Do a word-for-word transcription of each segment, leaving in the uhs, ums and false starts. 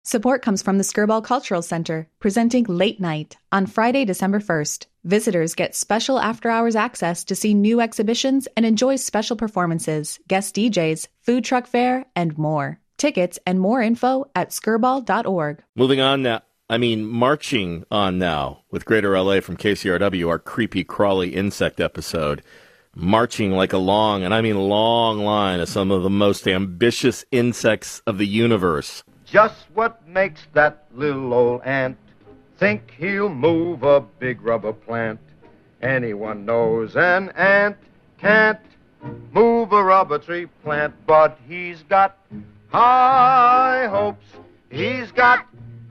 Support comes from the Skirball Cultural Center, presenting Late Night on Friday, December first. Visitors get special after-hours access to see new exhibitions and enjoy special performances, guest D Js, food truck fare, and more. Tickets and more info at skirball dot org. Moving on now, I mean marching on now with Greater L A from K C R W, our creepy crawly insect episode. Marching like a long, and I mean long line of some of the most ambitious insects of the universe. Just what makes that little old ant think he'll move a big rubber plant? Anyone knows an ant can't move a rubber tree plant, but he's got high hopes. He's got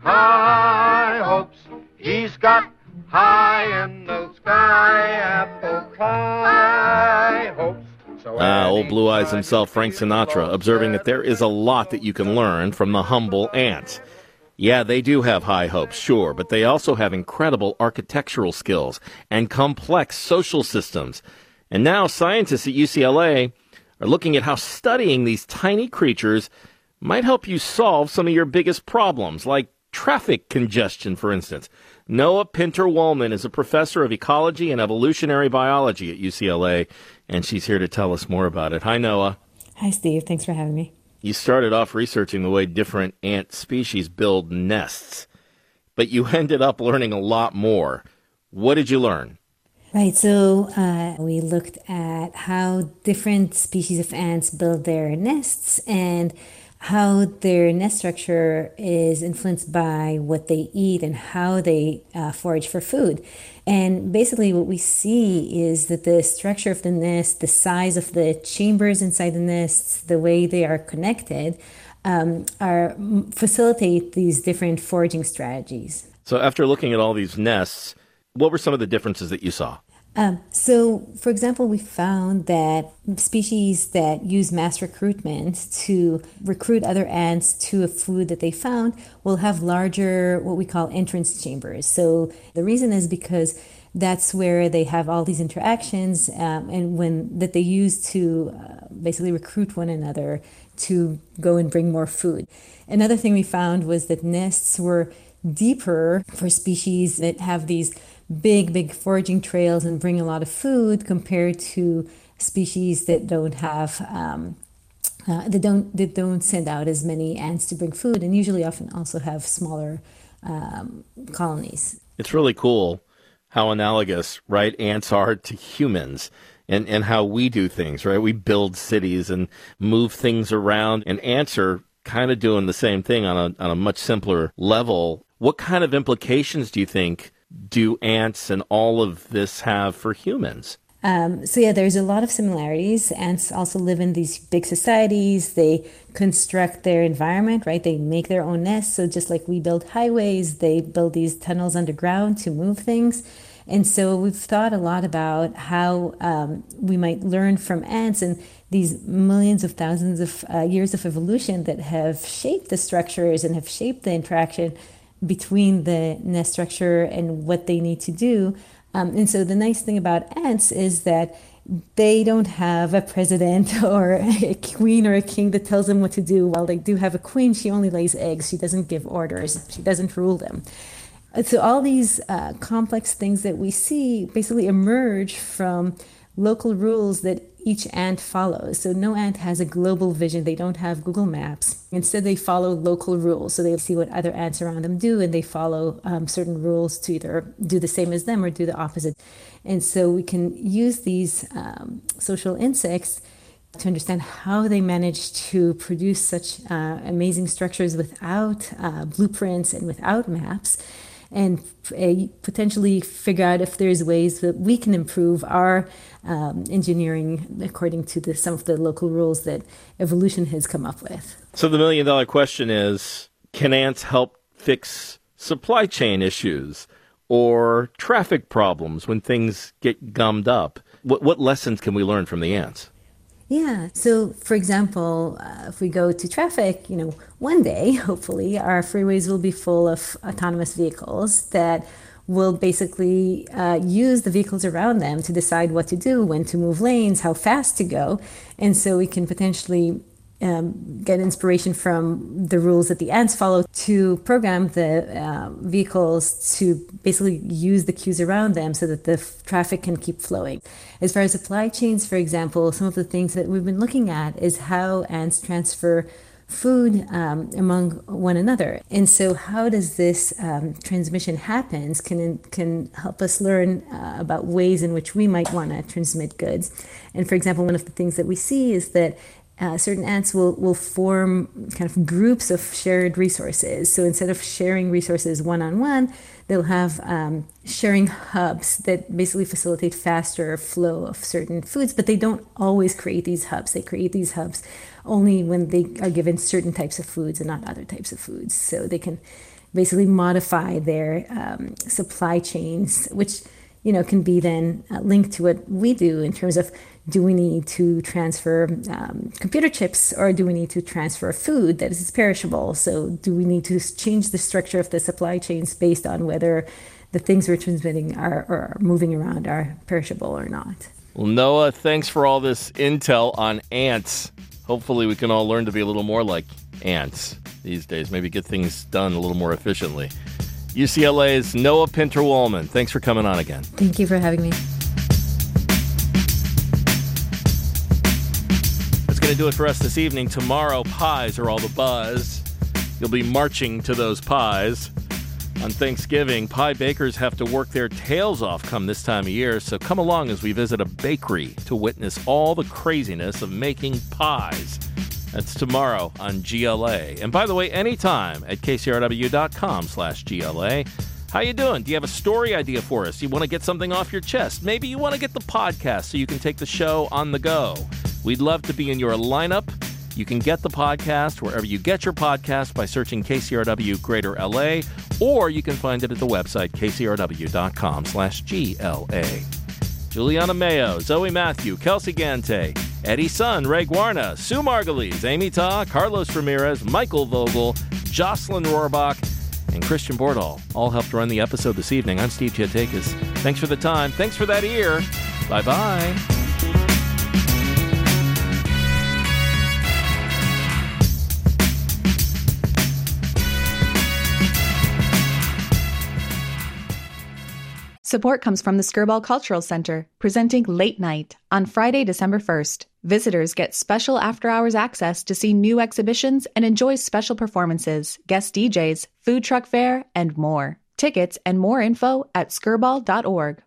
high hopes. He's got high in the sky apple pie hopes. Ah, old Blue Eyes himself, Frank Sinatra, observing that there is a lot that you can learn from the humble ants. Yeah, they do have high hopes, sure, but they also have incredible architectural skills and complex social systems. And now scientists at U C L A are looking at how studying these tiny creatures might help you solve some of your biggest problems, like traffic congestion, for instance. Noah Pinter-Wollman is a professor of ecology and evolutionary biology at U C L A, and she's here to tell us more about it. Hi, Noah. Hi, Steve. Thanks for having me. You started off researching the way different ant species build nests, but you ended up learning a lot more. What did you learn? Right, so uh, we looked at how different species of ants build their nests and how their nest structure is influenced by what they eat and how they uh, forage for food. And basically what we see is that the structure of the nest, the size of the chambers inside the nests, the way they are connected, um, are facilitate these different foraging strategies. So after looking at all these nests, what were some of the differences that you saw? Um, so, for example, we found that species that use mass recruitment to recruit other ants to a food that they found will have larger, what we call entrance chambers. So the reason is because that's where they have all these interactions um, and when that they use to uh, basically recruit one another to go and bring more food. Another thing we found was that nests were deeper for species that have these big, big foraging trails and bring a lot of food compared to species that don't have, um, uh, that don't that don't send out as many ants to bring food, and usually often also have smaller um, colonies. It's really cool how analogous, right, ants are to humans and, and how we do things, right? We build cities and move things around, and ants are kind of doing the same thing on a on a much simpler level. What kind of implications do you think do ants and all of this have for humans? Um, so yeah, there's a lot of similarities. Ants also live in these big societies. They construct their environment, right? They make their own nests. So just like we build highways, they build these tunnels underground to move things. And so we've thought a lot about how um, we might learn from ants and these millions of thousands of uh, years of evolution that have shaped the structures and have shaped the interaction between the nest structure and what they need to do. Um, and so the nice thing about ants is that they don't have a president or a queen or a king that tells them what to do. While they do have a queen, she only lays eggs. She doesn't give orders. She doesn't rule them. So all these uh, complex things that we see basically emerge from local rules that each ant follows. So no ant has a global vision. They don't have Google Maps. Instead, they follow local rules. So they see what other ants around them do, and they follow um, certain rules to either do the same as them or do the opposite. And so we can use these um, social insects to understand how they manage to produce such uh, amazing structures without uh, blueprints and without maps, and uh, potentially figure out if there's ways that we can improve our um, engineering according to the, some of the local rules that evolution has come up with. So the million dollar question is, can ants help fix supply chain issues or traffic problems when things get gummed up? What, what lessons can we learn from the ants? Yeah. So, for example, uh, if we go to traffic, you know, one day, hopefully, our freeways will be full of autonomous vehicles that will basically uh, use the vehicles around them to decide what to do, when to move lanes, how fast to go. And so we can potentially um, get inspiration from the rules that the ants follow to program the uh, vehicles to basically use the cues around them so that the f- traffic can keep flowing. As far as supply chains, for example, some of the things that we've been looking at is how ants transfer food um, among one another. And so how does this um, transmission happens can can help us learn uh, about ways in which we might want to transmit goods. And for example, one of the things that we see is that Uh, certain ants will, will form kind of groups of shared resources. So instead of sharing resources one-on-one, they'll have um, sharing hubs that basically facilitate faster flow of certain foods, but they don't always create these hubs. They create these hubs only when they are given certain types of foods and not other types of foods. So they can basically modify their um, supply chains, which you know, can be then uh, linked to what we do in terms of, do we need to transfer um, computer chips, or do we need to transfer food that is perishable? So do we need to change the structure of the supply chains based on whether the things we're transmitting are, or moving around are perishable or not? Well, Noah, thanks for all this intel on ants. Hopefully we can all learn to be a little more like ants these days, maybe get things done a little more efficiently. U C L A's Noah Pinter-Wollman, thanks for coming on again. Thank you for having me. That's going to do it for us this evening. Tomorrow, pies are all the buzz. You'll be marching to those pies. On Thanksgiving, pie bakers have to work their tails off come this time of year, so come along as we visit a bakery to witness all the craziness of making pies. That's tomorrow on G L A. And by the way, anytime at K C R W dot com slash G L A. How you doing? Do you have a story idea for us? You want to get something off your chest? Maybe you want to get the podcast so you can take the show on the go. We'd love to be in your lineup. You can get the podcast wherever you get your podcast by searching K C R W Greater L A, or you can find it at the website K C R W dot com slash G L A. Juliana Mayo, Zoe Matthew, Kelsey Gante, Eddie Sun, Ray Guarna, Sue Margulies, Amy Ta, Carlos Ramirez, Michael Vogel, Jocelyn Rohrbach, and Christian Bordahl all helped run the episode this evening. I'm Steve Giatakis. Thanks for the time. Thanks for that ear. Bye-bye. Support comes from the Skirball Cultural Center, presenting Late Night on Friday, December first. Visitors get special after-hours access to see new exhibitions and enjoy special performances, guest D Js, food truck fare, and more. Tickets and more info at skirball dot org.